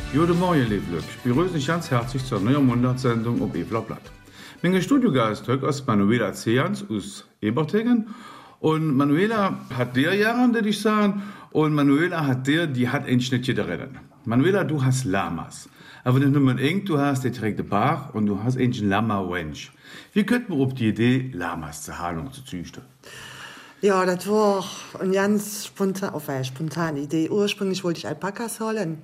Guten Morgen, liebe Leute. Ich begrüße euch ganz herzlich zur neuen Monatssendung auf Eveler Blatt. Mein Studiogast heute ist Manuela Zehans aus Ebertingen. Und Manuela hat der Jahren, die ich sagen, und Manuela hat die hat eigentlich nicht jeder rennen. Manuela, du hast Lamas. Aber nicht nur eng, du hast die direkte Bach und du hast eigentlich einen Lama-Wench. Wie könnte man auf die Idee, Lamas zu haben und zu züchten? Ja, das war eine ganz spontane Idee. Ursprünglich wollte ich Alpakas holen.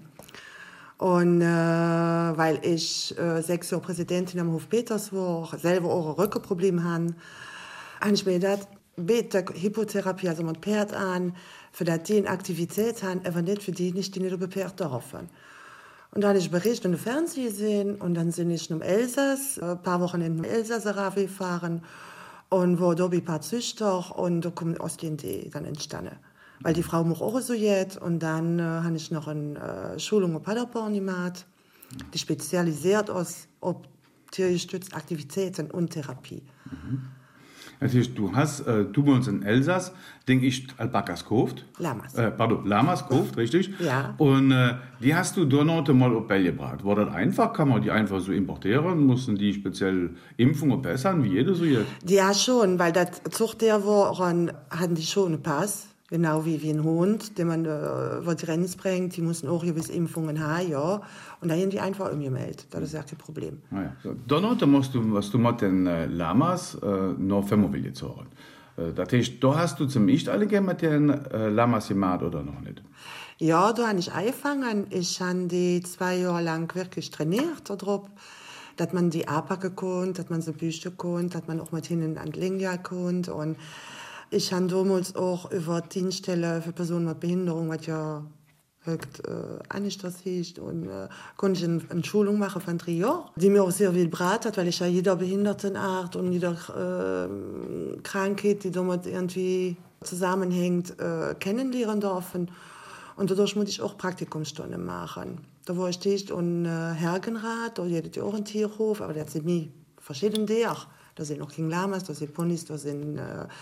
Und weil ich 6 Jahre Präsidentin am Hof Peters war, selber auch ein Rückenproblem habe, habe ich mir gedacht, bitte Hypotherapie, also mit Pferd an, für die eine Aktivität haben, aber nicht für die nicht über Pferd dürfen. Und dann habe ich Bericht im Fernsehen gesehen und dann sind ich im Elsass, ein paar Wochen in den Elsasser Rave fahren und wo da ein paar Züchter und da kommt aus den Idee dann entstanden. Weil die Frau macht auch so jetzt und dann habe ich noch eine Schulung in Paderborn gemacht, die spezialisiert ist auf tiergestützte Aktivitäten und Therapie. Mhm. Natürlich, du bei uns in Elsass, denke ich, Alpakas gekauft. Lamas gekauft, richtig? Ja. Und die hast du dort mal auf Bälle gebracht. War das einfach? Kann man die einfach so importieren? Mussten die speziell Impfungen bessern, wie jede so jetzt? Ja, schon, weil das Zuchttier waren, hatten die schon einen Pass. Genau wie ein Hund, den man die Grenze bringt, die müssen auch gewisse Impfungen haben, ja. Und da haben die einfach umgemeldet. Das ist ja kein Problem. Ah, ja. Dann musst du mit den Lamas noch Familie zahlen. Das heißt, da hast du zum Echt alle mit den Lamas gemacht oder noch nicht? Ja, da habe ich angefangen. Ich habe die 2 Jahre lang wirklich trainiert darauf, dass man die anpacken konnte, dass man sie büchten konnte, dass man auch mit hinten an die Linie konnte. Und ich habe damals auch über Dienststelle für Personen mit Behinderung, was ja eigentlich das hieß, und konnte ich eine Schulung machen von 3 Jahren, die mir auch sehr viel gebracht hat, weil ich ja jeder Behindertenart und jeder Krankheit, die damit irgendwie zusammenhängt, kennenlernen dürfen. Und dadurch musste ich auch Praktikumsstunden machen. Da war ich tätig und Hergenrad, da hatte ich auch einen Tierhof, aber der sind nie verschiedene Dinge. Da sind noch King Lamas, da sind Ponys, da sind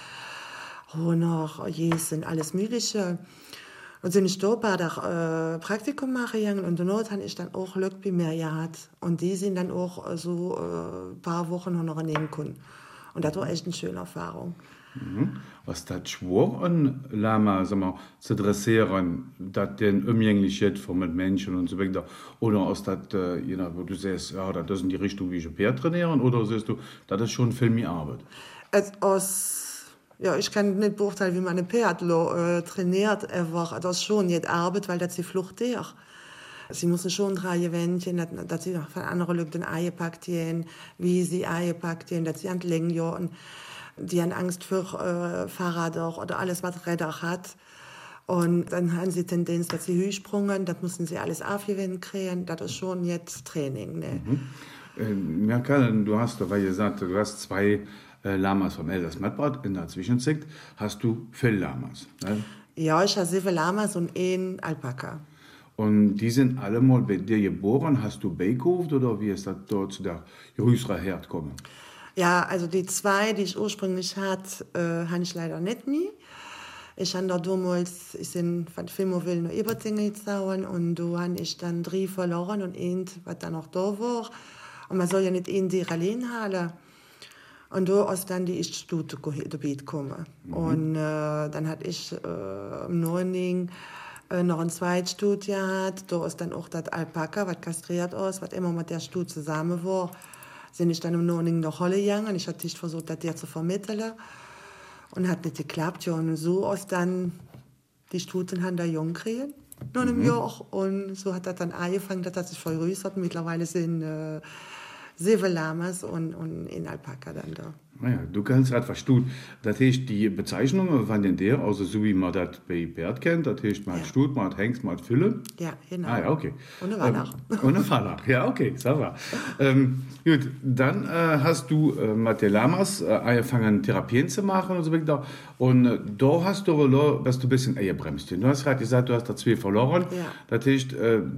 noch sind alles Mögliche. Und sind ich da bei der Praktikum machen gegangen und danach habe ich dann auch Glück bei mir gehabt. Und die sind dann auch so ein paar Wochen noch nehmen können. Und das war echt eine schöne Erfahrung. Mhm. Was das schwor an Lama, sag mal, zu dressieren, dass den Umgänglichkeit von mit Menschen und so weiter, oder aus das, wo du sagst, ja, das ist in die Richtung, wie ich ein Pferd trainieren, oder siehst du, das ist schon viel mehr Arbeit? Ja, ich kann nicht beurteilen, wie man ein Pferd trainiert, aber das ist schon nicht Arbeit, weil das die Flucht ist. Sie müssen schon drehen, dass sie von anderen Leuten Eier packt, wie sie Eier packt, dass sie an die Länge jagen. Die haben Angst für Fahrräder oder alles, was Räder hat. Und dann haben sie Tendenz, dass sie Höchsprungen, das müssen sie alles aufgewinnen kriegen. Das ist schon jetzt Training. Ne? Mhm. Ja, Karl, du hast dabei gesagt, du hast 2 Lamas vom Elsass-Medbrat. In der Zwischenzeit hast du viele Lamas. Ne? Ja, ich habe 7 Lamas und 1 Alpaka. Und die sind alle mal bei dir geboren. Hast du beikauft oder wie ist das dort zu der größeren Herd gekommen? Ja, also die 2, die ich ursprünglich hatte, habe ich leider nicht mehr. Ich habe da damals, ich bin von Filmowil nach Ebertingen gezogen und da habe ich dann 3 verloren und 1, was dann noch da war. Und man soll ja nicht in die allein haben. Und da ist dann die Institute dabei gekommen. Mhm. Und dann hatte ich im Norden noch ein zweites Stut gehabt. Da ist dann auch das Alpaka, was kastriert ist, was immer mit der Stut zusammen war. Sind ich dann im Norden nach Holle gegangen. Ich hatte versucht, das der zu vermitteln. Und hat nicht geklappt. Ja, und so ist dann die Stuten haben da jung gekriegt. Noch im Jahr. Und so hat das dann angefangen, dass das sich vergrößert. Mittlerweile sind 7 Lamas und ein Alpaka dann da. Naja, du kannst etwas Stut. Das heißt, die Bezeichnungen von den der, also so wie man das bei Pferd kennt, das heißt, man hat Stut, man hat Hengst, man hat Fülle. Ja, genau. Ah, ja, okay. Und eine Wallach. Und eine Wallach, ja, okay, ça va. Gut, dann hast du mit den Lamas angefangen, Therapien zu machen und so weiter. Und da hast du ein bisschen eingebremst. Du hast gerade gesagt, du hast da 2 verloren. Ja. Das heißt,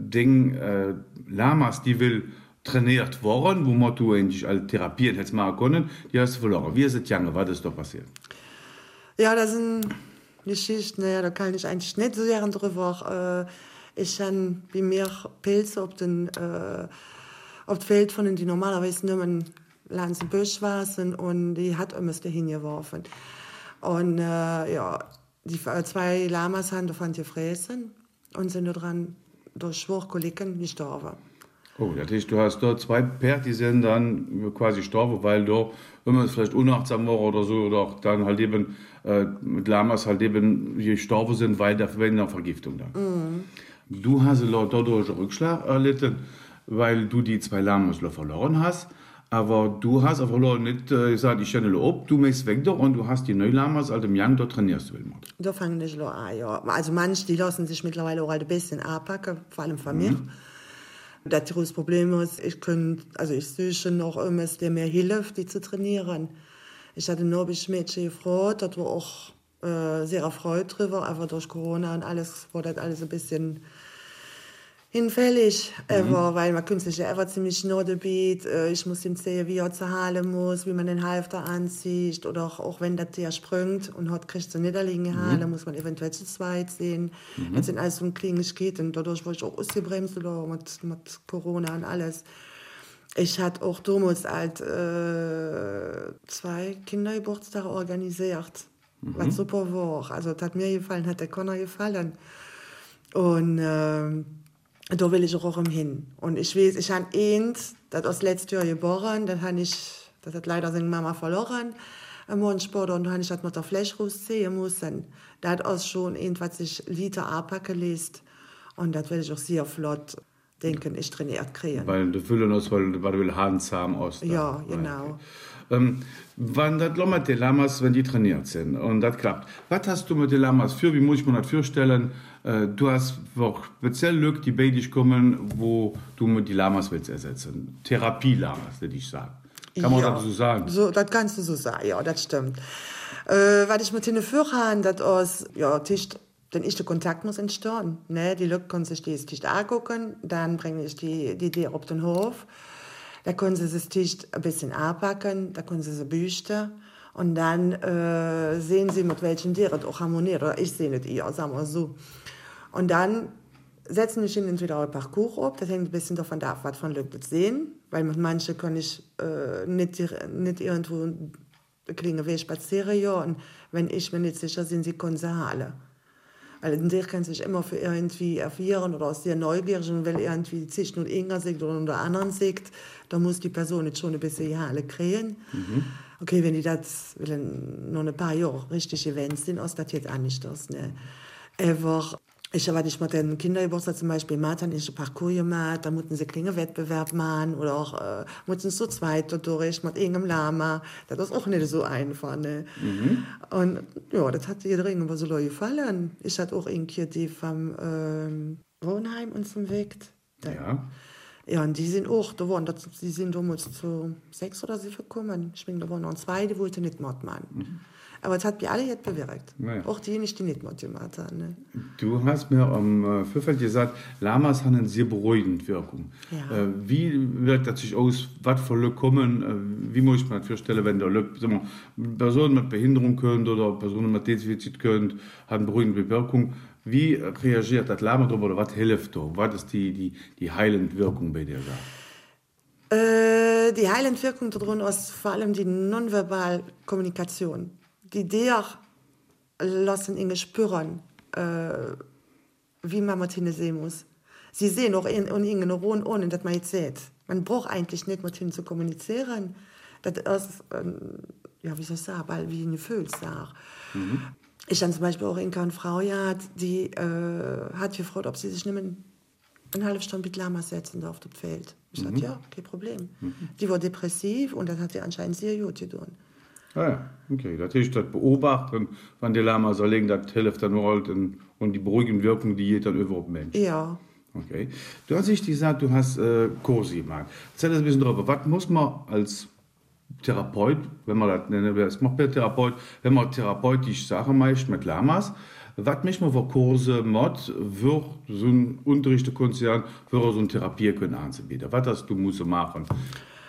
Lamas, die will trainiert worden, wo man du eigentlich alle Therapien hättest machen können, die hast du verloren. Wie ist es gegangen? Was ist da passiert? Ja, das sind Geschichten, ja, da kann ich eigentlich nicht so sehr drüber Ich habe bei mir Pilze auf dem Feld von die normalerweise nur Lanzen Büsch waren und die hat immer dahin geworfen. Und ja, die 2 Lamas haben davon gefressen und sind dran durch Schwurkoliken gestorben. Oh, das heißt, du hast dort 2 Pferde, die sind dann quasi gestorben, weil du immer vielleicht unachtsam war oder so, oder auch dann halt eben mit Lamas halt eben gestorben sind, weil der Verwendung Vergiftung dann. Du hast dadurch einen Rückschlag erlitten, weil du die 2 Lamas verloren hast. Aber du hast einfach nicht gesagt, ich stelle ab, du möchtest weg da und du hast die Neulamas, also im Jahr, da trainierst du immer. Da fange ich an, ja. Also manche, die lassen sich mittlerweile auch ein bisschen anpacken, vor allem von mir. Das große Problem ist, ich suche noch irgendwas, der mir hilft, die zu trainieren. Ich hatte nur ein Mädchen gefragt, das war auch sehr erfreut drüber, aber durch Corona und alles war das alles ein bisschen hinfällig, weil man künstlich einfach ziemlich nur dabei. Ich muss ihm sehen, wie er zu halen muss, wie man den Halfter anzieht, oder auch wenn der Tier springt und hat, kriegt so niederliegende Haare, muss man eventuell zu zweit sehen. Das sind alles so Kleinigkeiten, dadurch wurde ich auch ausgebremst oder mit Corona und alles. Ich hatte auch damals 2 Kindergeburtstage organisiert, was super war. Also das hat mir gefallen, hat der Connor gefallen. Und da will ich auch hin. Und ich weiß, ich habe das aus letztes Jahr geboren, das hat leider seine Mama verloren, am Morgensport, und da habe ich das mit der Fläche rausziehen müssen. Das hat auch schon was sich Liter anpacken lässt. Und das will ich auch sehr flott, denken, ich trainiert kriegen. Weil du Füllen aus, weil du will Hahnzahm aus. Ja, genau. Okay. Wann das mit den Lamas, wenn die trainiert sind und das klappt, was hast du mit den Lamas für? Wie muss ich mir das vorstellen? Du hast auch speziell Leute, die bei dich kommen, wo du mit die Lamas willst ersetzen. Therapie-Lamas, würde ich sagen. Kann man das so sagen? So, das kannst du so sagen, ja, das stimmt. Was ich mit denen vorhabe, das ist, ja, der erste Kontakt muss entstehen. Ne? Die Leute können sich das Tisch angucken, dann bringe ich die auf den Hof. Da können sie das Tisch ein bisschen anpacken, da können sie sie büchten. Und dann sehen sie, mit welchen Tieren auch harmoniert. Oder ich sehe nicht eher, sagen wir so. Und dann setzen wir ihnen entweder ein Parcours ab, das hängt ein bisschen davon ab, was von Leuten sehen. Weil mit manchen kann ich nicht irgendwo einen kleinen Weg spazieren. Ja. Und wenn ich mir nicht sicher bin, sie können sie halen. Weil ein Tier kann sich immer für irgendwie erfrieren oder ist sehr neugierig und will irgendwie zwischen und einer sieht oder unter anderen sieht, dann muss die Person jetzt schon ein bisschen Haare kriegen. Okay, wenn die das noch ein paar Jahre richtig gewöhnt sind, ist das jetzt auch nicht das. Ne? Aber ich habe mit den Kindergeburtstag zum Beispiel gemacht, dann ist ein Parcours gemacht, da mussten sie einen Wettbewerb machen oder auch mussten zu zweit durch mit irgendeinem Lama. Das ist auch nicht so einfach. Ne? Und ja, das hat jeder irgendwo so gefallen. Ich hatte auch irgendwie die vom Wohnheim uns zum Weg. Ja. Ja, und die sind auch, die sind damals zu 6 oder 7 gekommen. Ich meine, da waren noch 2, die wollten nicht mitmachen. Aber es hat mich alle jetzt bewirkt. Ja. Auch diejenigen, die nicht mitgemacht haben. Ne? Du hast mir am Vorfeld gesagt, Lamas haben eine sehr beruhigende Wirkung. Ja. Wie wirkt das sich aus? Was für Leute kommen? Wie muss ich mir das vorstellen, wenn der Leute, Personen mit Behinderung können oder Personen mit Defizit können, hat eine beruhigende Wirkung? Wie reagiert das Lama darüber oder was hilft da? Was ist die heilende Wirkung bei dir da? Die heilende Wirkung darin ist vor allem die nonverbale Kommunikation. Die dir lassen ihnen spüren, wie man mit ihnen sehen muss. Sie sehen auch in ihnen Ruhen, ohne dass man jetzt sieht. Man braucht eigentlich nicht mit ihnen zu kommunizieren. Das ist, ja, wie soll ich sagen, weil wie eine Gefühlssache. Ich habe zum Beispiel auch eine Frau, ja, die hat gefragt, ob sie sich nicht mehr eine halbe Stunde mit Lama setzen darf auf das Feld. Ich sagte, ja, kein Problem. Die war depressiv und das hat sie anscheinend sehr gut getan. Ah ja, okay. Das ist das Beobachten, wenn die Lama so legen, das hilft dann nur halt und die beruhigende Wirkung, die geht dann über den Menschen. Ja. Okay. Du hast nicht gesagt, du hast Kurse gemacht. Erzähl das ein bisschen darüber. Was muss man als Therapeut, wenn man das nennt, was macht der Therapeut, wenn man therapeutisch Sachen macht mit Lamas, was möchte man für Kurse macht, für so ein Unterrichtskonzern, für so eine Therapie können anzubieten? Was hast du musst machen?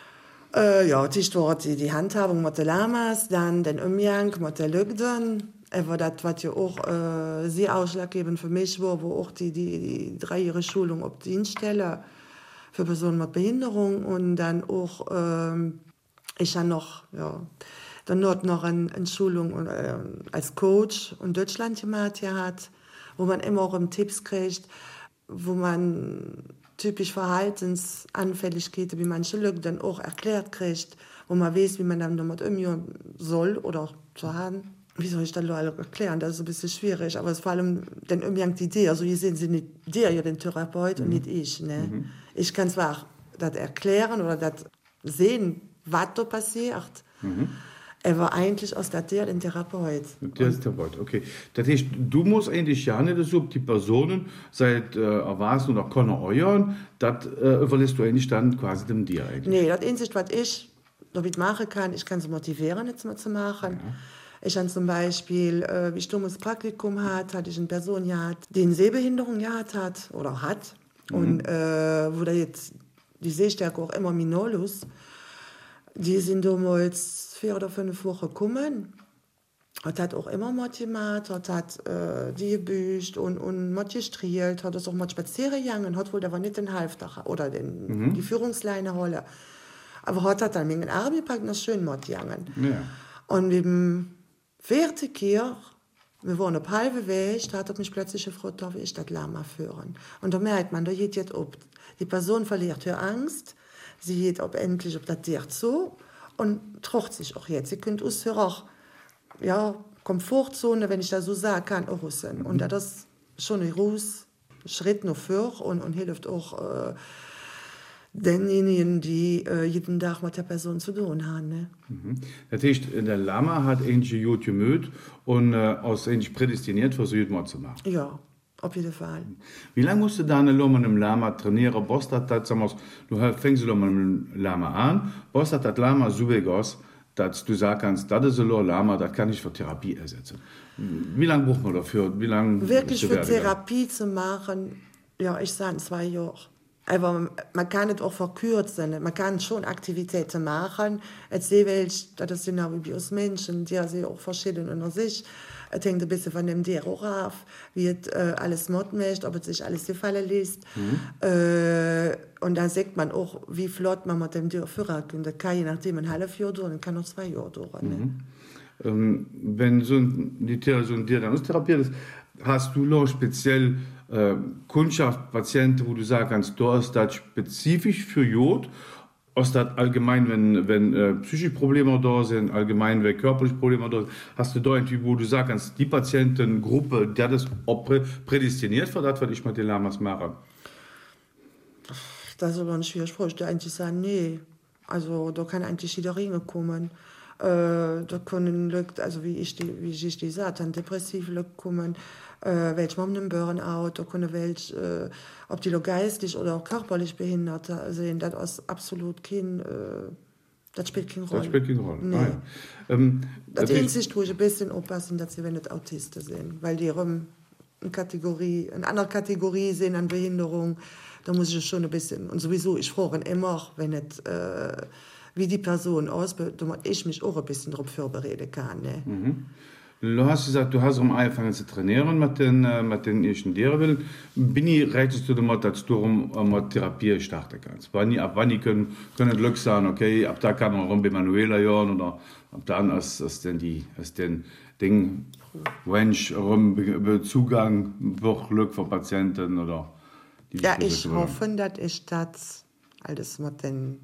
Ja, die Handhabung mit den Lamas, dann den Umgang mit den Leuten, Aber das war ja auch sehr ausschlaggebend für mich, wo auch die 3-jährige Schulung auf Dienststelle für Personen mit Behinderung und dann auch, ich habe noch, dann noch eine Schulung als Coach in Deutschland gemacht hat, wo man immer auch Tipps kriegt, wo man typisch Verhaltensanfälligkeiten, wie manche Leute dann auch erklärt kriegt, wo man weiß, wie man dann damit umgehen soll oder zu haben. Wie soll ich das erklären? Das ist ein bisschen schwierig, aber es ist vor allem den Umgang die Idee. Also hier sehen Sie nicht dir, ja, den Therapeut und nicht ich. Ne? Ich kann zwar das erklären oder das sehen, was da passiert, aber eigentlich aus der den Therapeut. Der ist Therapeut, okay. Das heißt, du musst eigentlich ja nicht so, die Personen seit erwarten oder können euren, das überlässt du eigentlich dann quasi dem dir eigentlich. Nee, das Einzige, was ich damit machen kann, ich kann sie motivieren, jetzt mal zu machen. Ja. Ich habe zum Beispiel, wie ich dummes Praktikum hatte ich eine Person gehabt, die eine Sehbehinderung gehabt hat oder hat. Und wo da jetzt die Sehstärke auch immer minus, die sind damals 4 oder 5 Wochen gekommen. Und hat auch immer mal gemacht, hat die gebüßt und mal gestrielt, hat das auch mal spazieren gegangen, hat wohl aber nicht den Halftag oder die Führungsleine holen. Aber hat dann mit den Arm gepackt und das schön mal gegangen. Ja. Und mit dem 40 Jahr, wir waren auf halbe Weg, da hat mich plötzlich gefragt, darf ich das Lama führen? Und da merkt man, da geht jetzt ob. Die Person verliert ihre Angst, sie geht ob endlich, ob das dir so und traut sich auch jetzt. Sie könnt aus auch, Komfortzone, wenn ich das so sagen kann, auch raus. Und das ist schon ein großer Schritt noch vor und hilft auch denjenigen, die jeden Tag mit der Person zu tun haben. Ne? Das heißt, der Lama hat eigentlich gut gemüht und aus eigentlich prädestiniert, für so etwas zu machen. Ja, auf jeden Fall. Wie lange musst du da mit einem Lama trainieren? Du fängst mit einem Lama an, was das Lama so weg aus, dass du sagen kannst, das ist ein Lama, das kann ich für Therapie ersetzen. Wie lange braucht man dafür? Wie lange wirklich für Therapie zu machen, ja, ich sage 2 Jahre. Aber man kann es auch verkürzen, man kann schon Aktivitäten machen. Jetzt sehe ich, das ist genau wie bei uns Menschen, die sind auch verschieden unter sich. Es hängt ein bisschen von dem der auch ab, wie es alles machen möchte, ob es sich alles gefallen lässt. Und dann sieht man auch, wie flott man mit dem Tier führen kann. Das kann je nachdem ein halbes Jahr dauern, kann noch 2 Jahre dauern. Ne? Wenn so ein Tier dann austherapiert ist, hast du noch speziell Kundschaft, Patienten, wo du sagen kannst, du hast das spezifisch für Jod, hast das allgemein, wenn psychische Probleme da sind, allgemein, wenn körperliche Probleme da sind, hast du da irgendwie, wo du sagen kannst, die Patientengruppe, der das auch prädestiniert für das, was ich mit den Lamas mache? Das ist aber eine schwierige Frage. Ich würde eigentlich sagen, nee. Also da kann eigentlich jeder reinkommen. Da können Leute, also wie ich die sagte, depressive Leute kommen, welche mit einem Burnout, da können welche, ob die geistig oder auch körperlich behindert sind, das ist absolut kein, das spielt keine Rolle. Das spielt keine Rolle. Nee. Ah, ja. Das Einzige, wo ich ein bisschen aufpassen, dass sie nicht Autisten sind, weil die eine andere Kategorie sind an Behinderung, da muss ich schon ein bisschen, und sowieso, ich frage immer, wenn nicht, wie die Person ausbildet, damit ich mich auch ein bisschen darauf vorbereiten kann. Ne? Du hast gesagt, du hast angefangen zu trainieren mit den ersten Tieren. Bin ich reichtest du damit, dass du mit Therapie starten kannst? Ab wann können Glück sein, okay, ab da kann man bei Manuela hören oder ab dann als den Ding, Wensch, Zugang, Glück für Patienten oder die. Ja, ich hoffe, dass ich das alles mit den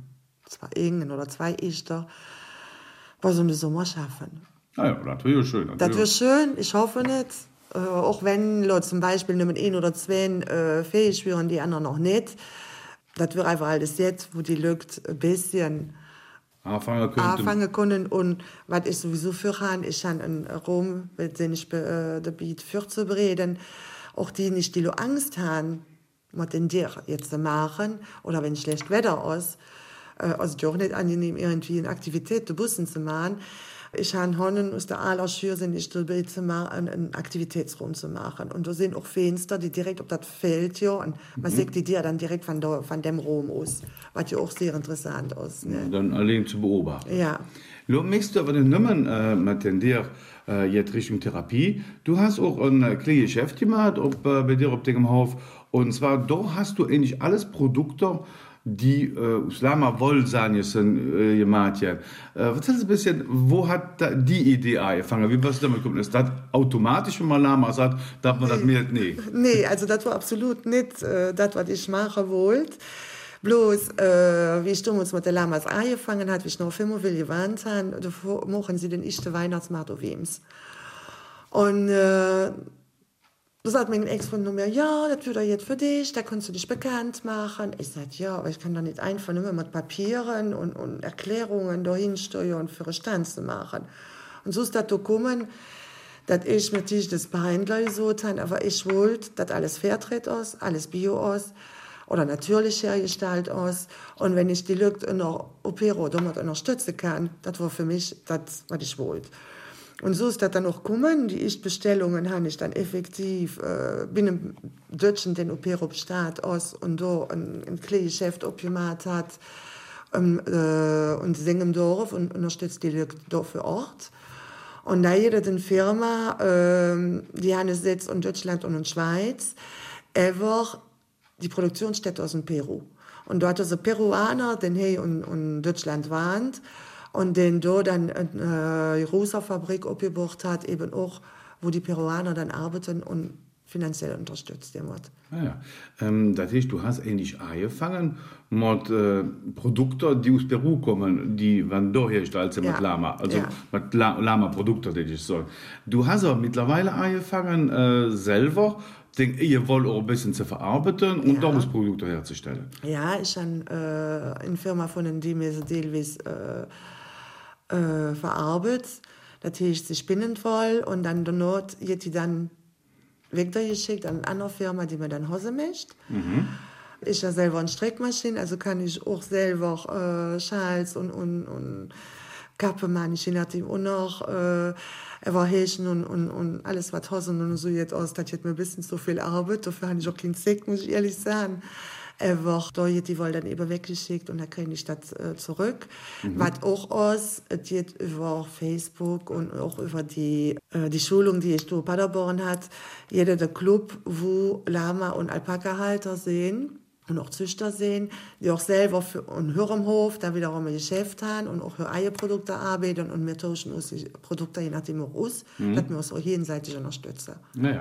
2 Easter, was im Sommer schaffen. Ah ja, das wäre schön. Das wäre schön, ich hoffe nicht. Auch wenn Leute zum Beispiel nur mit 1 oder 2 fähig wären, die anderen noch nicht. Das wäre einfach alles jetzt, wo die Leute ein bisschen anfangen können. Und was ich sowieso für habe, ich habe einen Raum, den ich dabei für zu bereden, auch die nicht die Angst haben, mit den Tieren jetzt zu machen, oder wenn schlecht Wetter ist, also auch nicht angenehm, irgendwie eine Aktivität zu Bussen zu machen. Ich habe Honnen aus der Allerschür sind ich dabei zu machen, einen Aktivitätsraum zu machen. Und da sind auch Fenster, die direkt auf das Feld, ja, und man sieht die dir dann direkt von dem Raum aus, was ja auch sehr interessant ist. Ne? Dann allein zu beobachten. Ja. Du möchtest aber nicht mehr mit dir jetzt Richtung Therapie. Du hast auch ein kleines Geschäft gemacht bei dir auf dem Hof. Und zwar, da hast du eigentlich alles Produkte, die aus Lama-Wollsahne sind gemacht. Erzähl uns ein bisschen, wo hat die Idee angefangen? Wie warst du damit gekommen? Ist das automatisch, wenn man Lama sagt, darf man das mehr? Nee. Nee, also das war absolut nicht das, was ich machen wollte. Bloß, wie ich damals mit den Lamas angefangen habe, wie ich noch viel gewarnt habe, da machen sie den ersten Weihnachtsmarkt auf Ems. Und da sagt mein Ex-Freund mir, ja, das wird jetzt für dich, da kannst du dich bekannt machen. Ich sagte, ja, aber ich kann doch nicht einfach nur mit Papieren und Erklärungen dahin steuern, für einen Stand zu machen. Und so ist das gekommen, dass ich natürlich das Behandler so habe, aber ich wollte, dass alles Fairtrade aus, alles Bio aus, oder natürlich hergestellt aus. Und wenn ich die Leute in der Opero damit unterstützen kann, das war für mich das, was ich wollte. Und so ist das dann auch gekommen. Die Bestellungen habe ich dann effektiv binnen Deutschland den Opero Staat aus und da ein kleines Geschäft aufgemacht hat und singen im Dorf und unterstützt die Leute da vor Ort. Und da jede den Firma, die haben Sitz in Deutschland und in der Schweiz, einfach die Produktionsstätte aus dem Peru. Und dort ist ein Peruaner, den hier in Deutschland wohnt und den dort dann eine Rosa-Fabrik aufgebaut hat, eben auch, wo die Peruaner dann arbeiten und finanziell unterstützt wird. Das heißt, du hast eigentlich angefangen mit Produkten, die aus Peru kommen, die werden da hergestellt mit Lama, also mit Lama-Produkten, die ich so. Du hast aber mittlerweile angefangen, selber den Ehewoll auch ein bisschen zu verarbeiten und daraus Produkte herzustellen. Ja, ich habe eine Firma von die mir so teilweise verarbeitet. Das heißt, sie spinnen voll und dann danach wird die dann weggeschickt an eine andere Firma, die mir dann Hose mischt. Ich habe selber eine Strickmaschine, also kann ich auch selber Schals und Kappe machen. Ich nachdem auch noch Häschen und alles, was Hosen und so jetzt aus, das hat mir ein bisschen so viel Arbeit. Dafür habe ich auch keinen Zweck, muss ich ehrlich sagen. Da hat die wohl dann eben weggeschickt und dann kriege ich das zurück. Was auch aus, es geht über Facebook und auch über die Schulung, die ich da in Paderborn hat. Jeder der Club, wo Lama- und Alpaka-Halter sehen und auch Züchter sehen, die auch selber für einen Hörer Hof da wiederum ein Geschäft haben und auch für Eierprodukte arbeiten und wir tauschen uns die Produkte je nachdem auch aus, dass wir uns auch jenseitig unterstützen.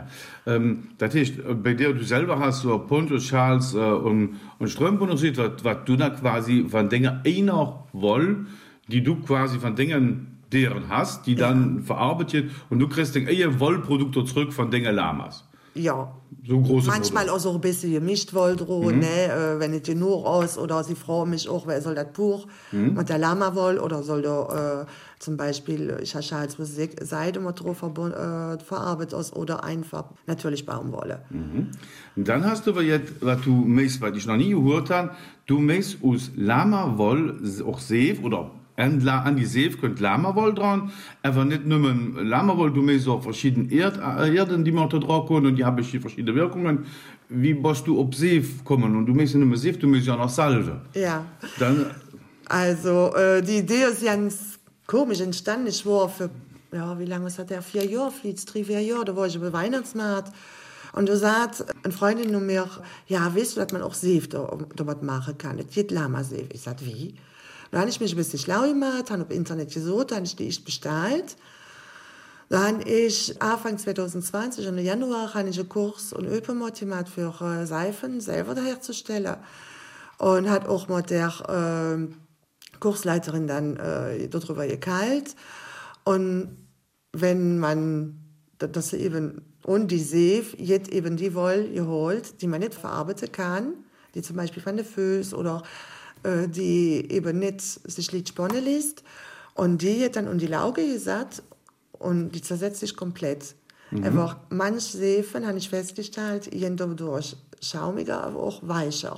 Das heißt, bei dir, du selber hast so Ponchos, Schals und Strümpfe und so, was du da quasi von Dingen einer woll, die du quasi von Dingen deren hast, die dann verarbeitet und du kriegst den Wollprodukte zurück von Dingen Lamas. Ja, so große manchmal auch so ein bisschen gemischt wohl drohen, ne? Wenn ich nur aus oder sie fragen mich auch, wer soll das Buch mit der Lama wohl oder soll da zum Beispiel, ich habe Schals mit Seide mit drauf verarbeitet aus oder einfach natürlich Baumwolle. Und dann hast du aber jetzt, was du möchtest, was ich noch nie gehört habe, du möchtest aus Lama-Woll auch Seef oder an die Seef könnt Lama-Woll dran, aber nicht nur Lama-Woll, du möchtest auch verschiedene Erden, die man da drauf können und die haben verschiedene Wirkungen. Wie musst du auf Seef kommen? Und du möchtest nicht mehr Seef, du möchtest ja noch Salve. Ja. Dann, also, die Idee ist ganz komisch entstanden. Ich war für, wie lange ist das? 4 Jahre, vielleicht 3-4 Jahre, da war ich bei Weihnachtsmarkt. Und da sagt eine Freundin von mir, ja, weißt du, dass man auch Seef da was machen kann? Das geht Lama-Seef. Ich sag, wie? Da habe ich mich ein bisschen schlau gemacht, habe auf Internet gesucht, habe ich die bestellt. Dann habe ich Anfang 2020, im Januar, habe ich einen Kurs und Öpomod gemacht für Seifen selber herzustellen. Und hat auch mit der Kursleiterin dann darüber gekalt. Und wenn man das eben und die Seef jetzt eben die Wolle geholt, die man nicht verarbeiten kann, die zum Beispiel von den Füßen oder die eben nicht sich nicht spannen lässt. Und die hat dann um die Lauge gesagt und die zersetzt sich komplett. Einfach manche Seefen, habe ich festgestellt, gehen dadurch schaumiger, aber auch weicher.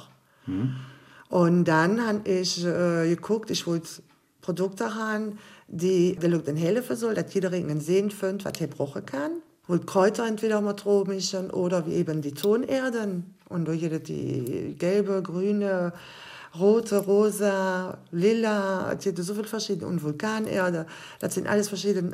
Und dann habe ich geguckt, ich wollte Produkte haben, die den Leuten helfen soll, dass jeder einen sehen findet, was er brauchen kann. Ich wollte Kräuter entweder mal drauf mischen oder wie eben die Tonerden. Und da jede die gelbe, grüne, rote, rosa, lila, es gibt so viele verschiedene, und Vulkanerde, das sind alles verschiedene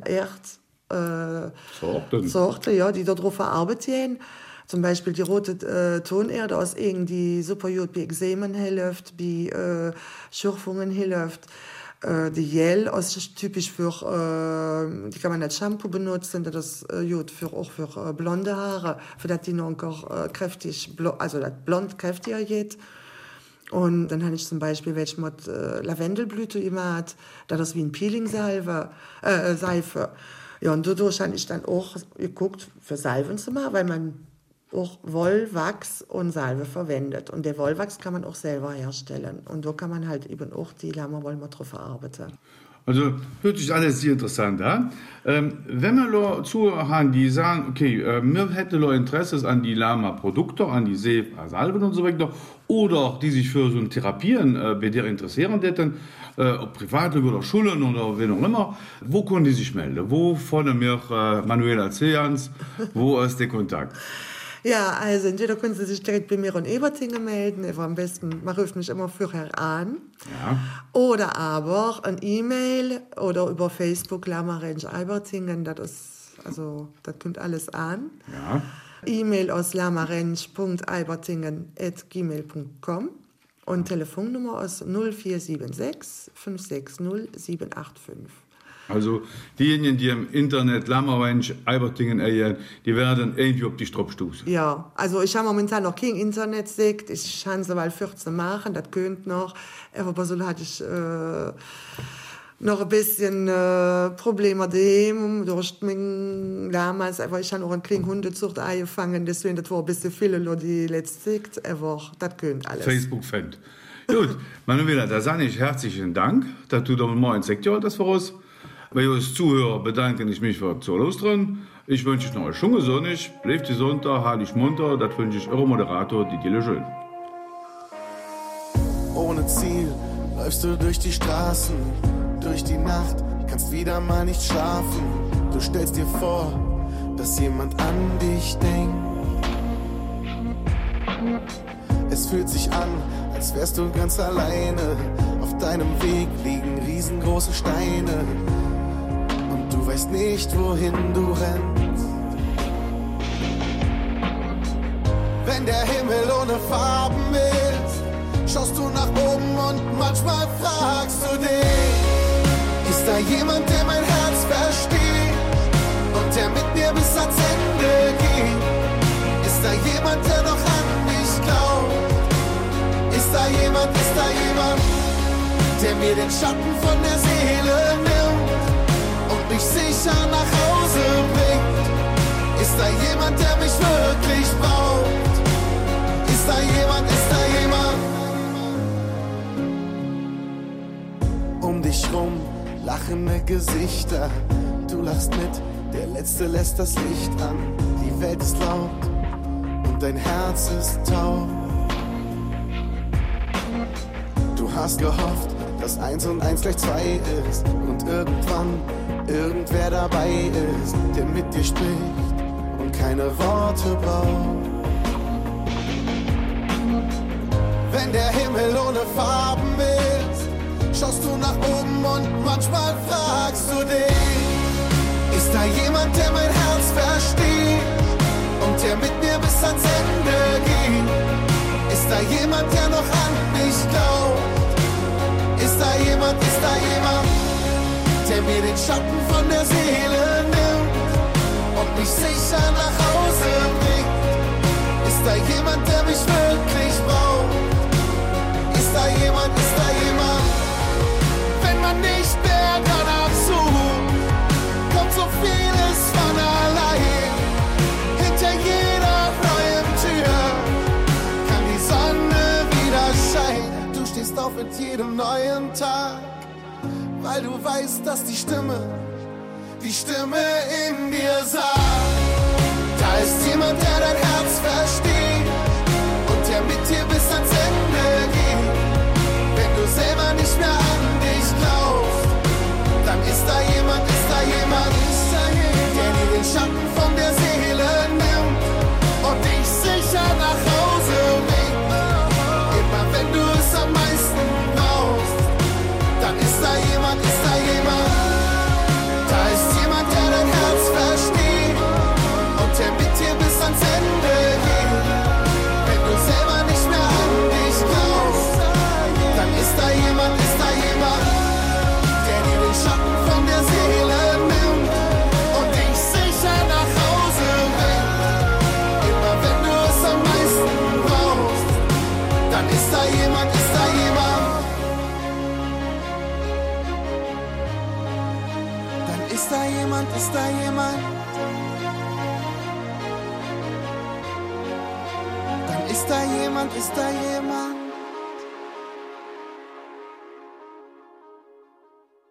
Sorten, ja, die darauf verarbeitet werden. Zum Beispiel die rote Tonerde aus irgendwie super gut bei Eczema hilft, bei Schürfungen hilft. Die Gel ist typisch für, die kann man als Shampoo benutzen, das ist gut auch für blonde Haare, für das die noch kräftig, also das blond kräftiger geht. Und dann habe ich zum Beispiel welche mit Lavendelblüte gemacht, das ist wie ein Peeling-Seife. Ja, und dadurch habe ich dann auch geguckt, für Salven zu machen, weil man auch Wollwachs und Salbe verwendet. Und der Wollwachs kann man auch selber herstellen. Und da kann man halt eben auch die Lama-Wolle drauf verarbeiten. Also hört sich alles sehr interessant an. Wenn wir zuhören, die sagen, okay, mir hätte Interesse an die Lama-Produkte, an die Salben und so weiter, oder die sich für so ein Therapien bei dir interessieren hätten, ob privat oder Schulen oder wen auch immer, wo können die sich melden? Wo von mir Manuela Zejans, wo ist der Kontakt? Ja, also entweder können Sie sich direkt bei mir in Ebertingen melden, aber am besten, man ruft mich immer vorher an. Ja. Oder aber ein E-Mail oder über Facebook Lama Ranch Ebertingen, das kommt alles an. Ja. E-Mail aus lamaranch.ebertingen@gmail.com und Telefonnummer aus 0476 560 785. Also diejenigen, die im Internet Lama Ranch Ebertingen erhören, die werden irgendwie auf die Strop stoßen. Ja, also ich habe momentan noch kein Internet gesagt, ich kann es mal 14 machen, das könnte noch, aber so hatte ich noch ein bisschen Probleme daheim durch mein damals, aber ich habe auch eine kleine Hundezucht angefangen, deswegen das war ein bisschen viele, die letzte Zeit, aber das könnte alles. Facebook-Fan. Gut, Manuela, da sage ich herzlichen Dank, dass du da mal ein Sektor das für uns. Bei uns Zuhörer bedanke ich mich für zur Lust drin. Ich wünsche euch noch eine schöne Sonne. Bleibt die Sonntag, heilig munter. Das wünsche ich eurem Moderator, Didier Schön. Ohne Ziel läufst du durch die Straßen, durch die Nacht, kannst wieder mal nicht schlafen. Du stellst dir vor, dass jemand an dich denkt. Es fühlt sich an, als wärst du ganz alleine. Auf deinem Weg liegen riesengroße Steine. Du weißt nicht, wohin du rennst. Wenn der Himmel ohne Farben ist, schaust du nach oben und manchmal fragst du dich, ist da jemand, der mein Herz versteht und der mit mir bis ans Ende geht? Ist da jemand, der noch an mich glaubt? Ist da jemand, der mir den Schatten von der Seele nimmt und mich sicher nach Hause bringt? Ist da jemand, der mich wirklich braucht? Ist da jemand? Um dich rum lachende Gesichter, du lachst mit, der Letzte lässt das Licht an. Die Welt ist laut und dein Herz ist taub. Du hast gehofft, dass 1 und 1 gleich 2 ist und irgendwann irgendwer dabei ist, der mit dir spricht und keine Worte braucht. Wenn der Himmel ohne Farben ist, schaust du nach oben und manchmal fragst du dich, ist da jemand, der mein Herz versteht und der mit mir bis ans Ende geht? Ist da jemand, der noch an mich glaubt? Ist da jemand, der mir den Schatten von der Seele nimmt und mich sicher nach Hause bringt? Ist da jemand, der mich wirklich braucht? Ist da jemand? Wenn man nicht mehr danach sucht, kommt so vieles von allein. Hinter jeder neuen Tür kann die Sonne wieder scheinen. Du stehst auf mit jedem neuen Tag, weil du weißt, dass die Stimme in dir sagt, da ist jemand, der dein Herz versteht und der mit dir bis ans Ende geht. Wenn du selber nicht mehr an dich glaubst, dann ist da jemand, der dir den Schatten von der Seele nimmt und dich sicher nach Hause bringt. Immer wenn du es am meisten jemand, ist da jemand? Dann ist da jemand, ist da jemand?